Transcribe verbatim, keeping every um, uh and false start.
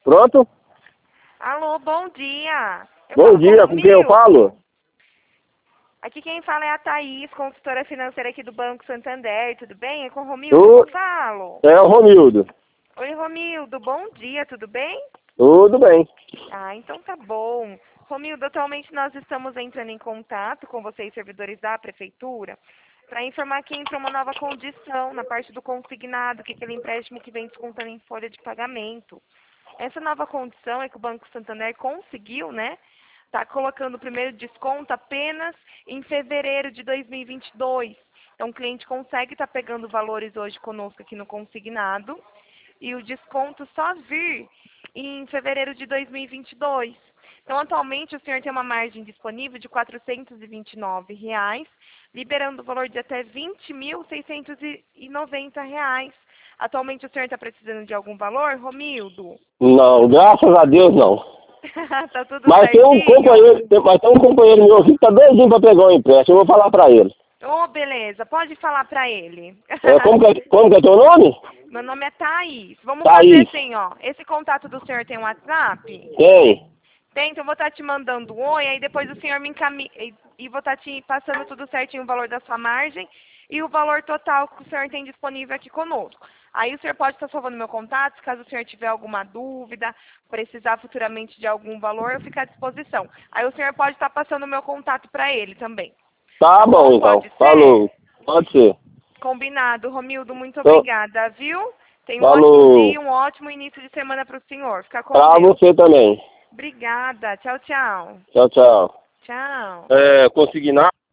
Pronto? Alô, bom dia. Eu Bom falo dia, com quem eu Romildo. falo? Aqui quem fala é a Thaís, consultora financeira aqui do Banco Santander, tudo bem? É com o Romildo Tu... que eu falo? É o Romildo. Oi, Romildo, bom dia, tudo bem? Tudo bem. Ah, então tá bom. Romildo, atualmente nós estamos entrando em contato com vocês, servidores da Prefeitura, para informar que entra uma nova condição na parte do consignado, que é aquele empréstimo que vem descontando em folha de pagamento. Essa nova condição é que o Banco Santander conseguiu, né? Tá colocando o primeiro desconto apenas em fevereiro de dois mil e vinte e dois. Então o cliente consegue estar pegando valores hoje conosco aqui no consignado e o desconto só vir em fevereiro de dois mil e vinte e dois. Então, atualmente, o senhor tem uma margem disponível de quatrocentos e vinte e nove reais, liberando o valor de até vinte mil seiscentos e noventa reais. Atualmente, o senhor está precisando de algum valor, Romildo? Não, graças a Deus não. Tá tudo Mas tem um certinho? companheiro, tem, mas tem um companheiro meu aqui que tá doidinho pra pegar um empréstimo. Eu vou falar pra ele. Ô, beleza, pode falar pra ele. É, como, que é, como que é teu nome? Meu nome é Thaís. Vamos fazer Thaís. assim, ó. Esse contato do senhor tem um WhatsApp? Tem. Tem, então eu vou estar te mandando um oi, aí depois o senhor me encaminha e, e vou estar te passando tudo certinho, o valor da sua margem e o valor total que o senhor tem disponível aqui conosco. Aí o senhor pode estar salvando meu contato, caso o senhor tiver alguma dúvida, precisar futuramente de algum valor, eu fico à disposição. Aí o senhor pode estar passando o meu contato para ele também. Tá, Tá bom, bom? então. Pode ser? Falou. Pode ser. Combinado. Romildo, muito Então, obrigada, viu? Tenha um ótimo dia falou. e um ótimo início de semana para o senhor. Fica com Pra Deus. você também. Obrigada. Tchau, tchau. Tchau, tchau. Tchau. É, consignar.